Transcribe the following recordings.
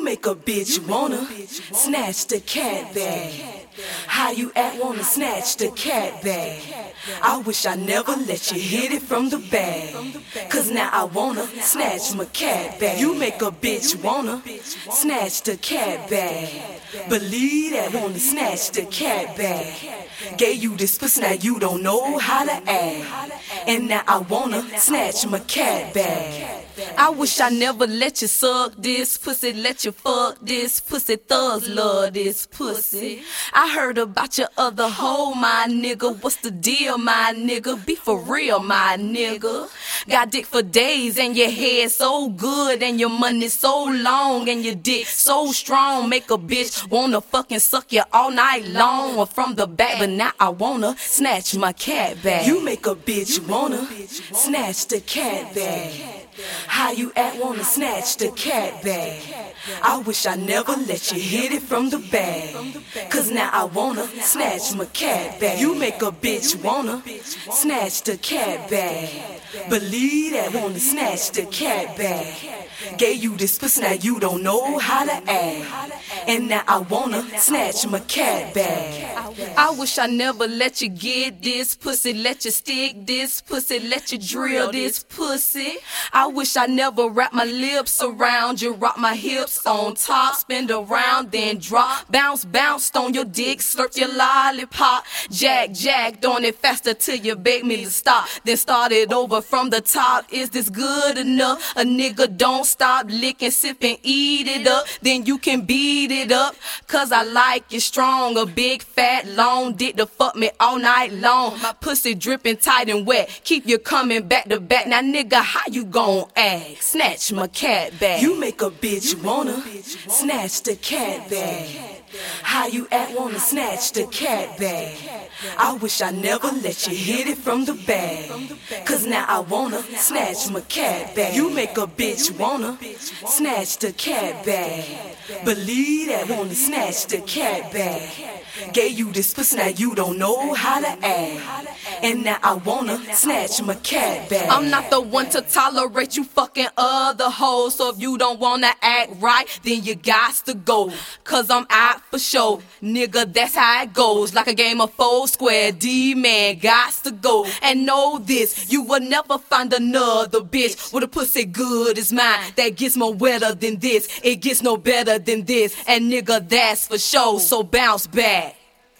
make a bitch wanna snatch the cat bag. How you act wanna snatch the cat bag? I wish I never let you hit it from the bag, cause now I wanna snatch my cat bag. You make a bitch wanna snatch the cat bag. Believe that, wanna snatch the cat bag. Gave you this pussy, now you don't know how to act, and now I wanna snatch my cat bag. I wish I never let you suck this pussy, let you fuck this pussy. Thugs love this pussy. I heard about your other hoe, my nigga. What's the deal, my nigga? Be for real, my nigga. Got dick for days and your head so good and your money so long and your dick so strong. Make a bitch wanna fucking suck you all night long or from the back, but now I wanna snatch my cat bag. You make a bitch wanna snatch the cat bag. How you act wanna snatch the cat bag? I wish I never let you hit it from the bag, cause now I wanna snatch my cat bag. You make a bitch wanna snatch the cat bag. Believe that, wanna snatch the cat bag. Gave you this pussy, now you don't know how to act, and now I wanna snatch my cat bag. I wish I never let you get this pussy, let you stick this pussy, let you drill this pussy. I wish I never wrap my lips around you, rock my hips on top, spin around, then drop, bounce, bounced on your dick, slurp your lollipop, jacked on it faster till you beg me to stop, then start it over from the top. Is this good enough? A nigga don't stop licking, sipping, eat it up, then you can beat it up, cause I like you strong, a big fat long dick to fuck me all night long. My pussy dripping tight and wet, keep you coming back to back. Now nigga, how you gon' act? Snatch my cat bag. You make a bitch wanna snatch the cat bag. How you act wanna snatch the cat bag? I wish I never let you hit it from the bag, cause now I wanna snatch my cat bag. You make a bitch wanna snatch the cat bag. Believe that, wanna snatch the cat bag. Gave you this pussy, now you don't know how to act, and now I wanna snatch my cat bag. I'm not the one to tolerate you fucking other hoes, so if you don't wanna act right, then you got to go, cause I'm out for show. Nigga, that's how it goes, like a game of four square. D-man got to go, and know this, you will never find another bitch with a pussy good as mine that gets more wetter than this. It gets no better than this, and nigga, that's for sure. So bounce back,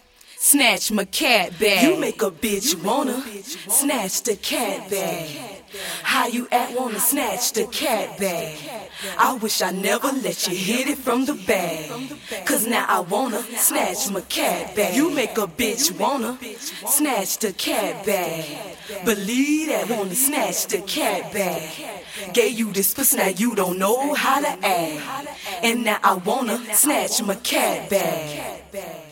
snatch my cat bag. You make a bitch wanna snatch the cat bag. How you act wanna snatch the cat bag? I wish I never let you hit it from the bag, cause now I wanna snatch my cat bag. You make a bitch wanna snatch the cat bag. Believe that, wanna snatch the cat bag. Gave you this pussy, now you don't know how to act, and now I wanna snatch my cat bag.